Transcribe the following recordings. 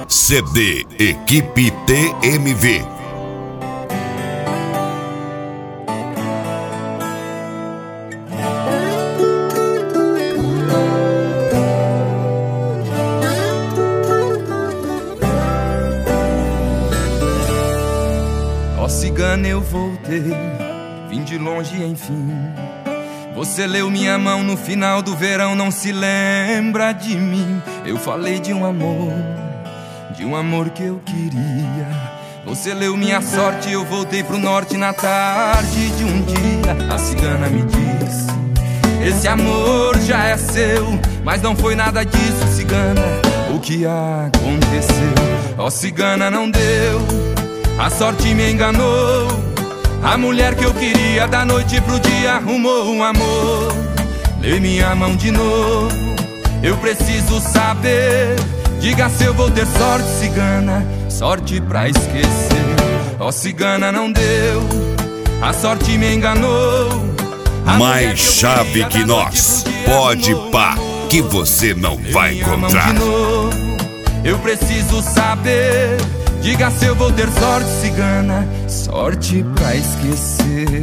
CD Equipe TMV. Ó cigana, eu voltei, vim de longe enfim. Você leu minha mão no final do verão, não se lembra de mim. Eu falei de um amor que eu queria. Você leu minha sorte, eu voltei pro norte na tarde de um dia. A cigana me disse: esse amor já é seu, mas não foi nada disso, cigana. O que aconteceu? Ó cigana, não deu, a sorte me enganou. A mulher que eu queria da noite pro dia arrumou um amor. Lê minha mão de novo, eu preciso saber. Diga se eu vou ter sorte, cigana, sorte pra esquecer. Ó cigana, não deu, a sorte me enganou. Mais chave que nós, pode pá, que você não vai encontrar. Eu preciso saber. Diga se eu vou ter sorte, cigana, sorte pra esquecer.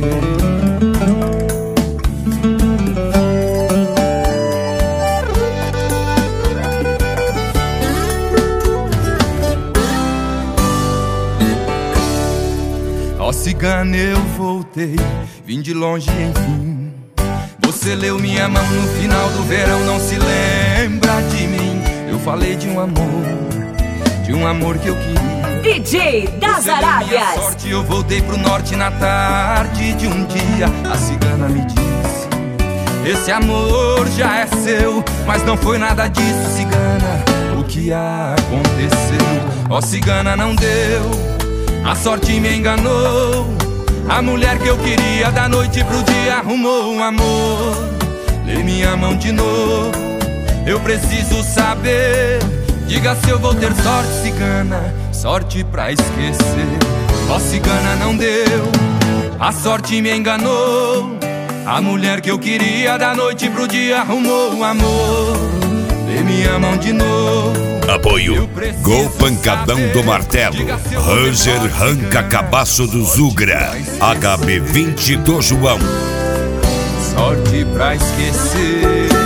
Ó cigana, eu voltei, vim de longe enfim. Você leu minha mão no final do verão, não se lembra de mim. Eu falei de um amor que eu queria. DJ das Arábias. Sorte, eu voltei pro norte na tarde de um dia. A cigana me disse: esse amor já é seu, mas não foi nada disso, cigana. O que aconteceu? Ó cigana, não deu, a sorte me enganou. A mulher que eu queria da noite pro dia arrumou um amor. Lê minha mão de novo, eu preciso saber. Diga se eu vou ter sorte, cigana, sorte pra esquecer. Ó cigana, não deu, a sorte me enganou. A mulher que eu queria da noite pro dia arrumou um amor. Dê minha mão de novo. Apoio Gol Pancadão do Martelo, Ranger Ranca Cabaço do Zugra, HB20 do João. Sorte pra esquecer.